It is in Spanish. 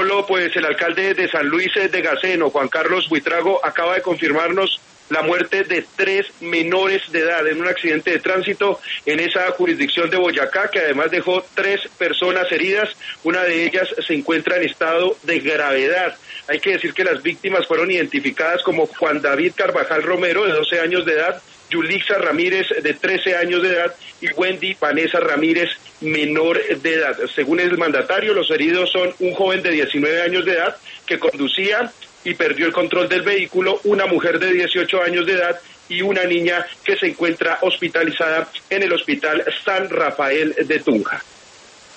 Pues el alcalde de San Luis de Gaceno, Juan Carlos Buitrago, acaba de confirmarnos la muerte de 3 menores de edad en un accidente de tránsito en esa jurisdicción de Boyacá, que además dejó 3 personas heridas. Una de ellas se encuentra en estado de gravedad. Hay que decir que las víctimas fueron identificadas como Juan David Carvajal Romero, de 12 años de edad, Yulixa Ramírez, de 13 años de edad, y Wendy Vanessa Ramírez, menor de edad. Según el mandatario, los heridos son un joven de 19 años de edad que conducía y perdió el control del vehículo, una mujer de 18 años de edad y una niña que se encuentra hospitalizada en el Hospital San Rafael de Tunja.